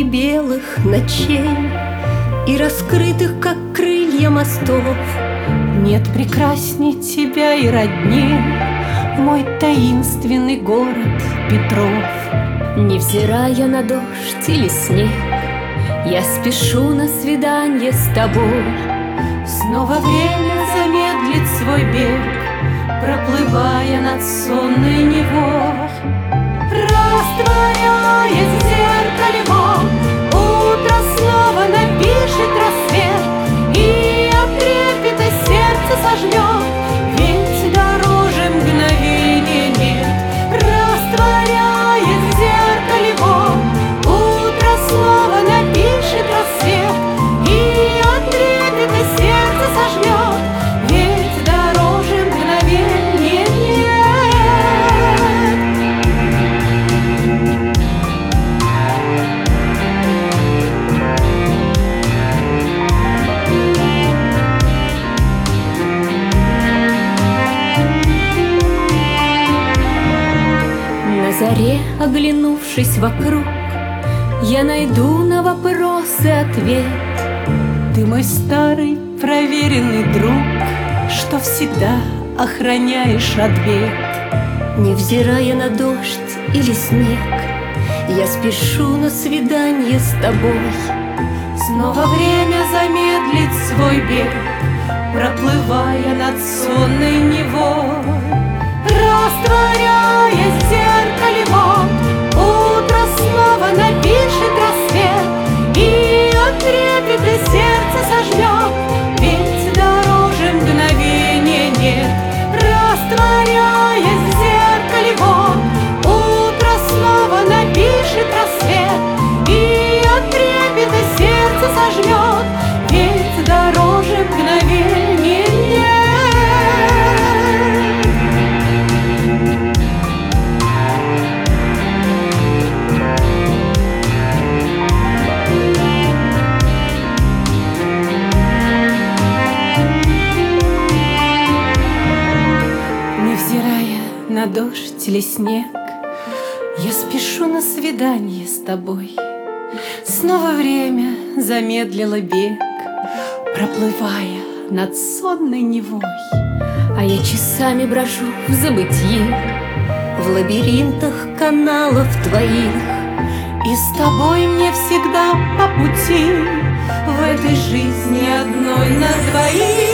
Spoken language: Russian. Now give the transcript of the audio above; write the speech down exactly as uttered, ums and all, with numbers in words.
среди белых ночей и раскрытых, как крылья мостов, нет прекрасней тебя и родней мой таинственный город Петров. Невзирая на дождь или снег, я спешу на свидание с тобой. Снова время замедлит свой бег, проплывая над сонной Невой. Растворяясь в зеркале мом, утро снова напишет рассвет, и от трепета сердце сожмет, ведь дороже мгновения нет. Растворяясь в зеркале мом, утро снова напишет рассвет, и от трепета сердце сожмет, ведь дороже мгновения нет. На заре, оглянувшись вокруг, я найду на вопросы ответ. Ты мой старый проверенный друг, что всегда охраняешь ответ. Невзирая на дождь или снег, я спешу на свидание с тобой. Снова время замедлит свой бег, проплывая над сонной Невой. Растворяясь в зеркале мом, утро снова напишет рассвет, и от трепета сердце сожмет, ведь дороже мгновения нет. Растворяясь в зеркале мом, утро снова напишет рассвет, и от трепета сердце сожмет, ведь дороже мгновения нет. Невзирая на дождь или снег, я спешу на свидание с тобой. Снова время замедлило бег, проплывая над сонной Невой. А я часами брожу в забытье, В лабиринтах каналов твоих, и с тобой мне всегда по пути в этой жизни одной на двоих.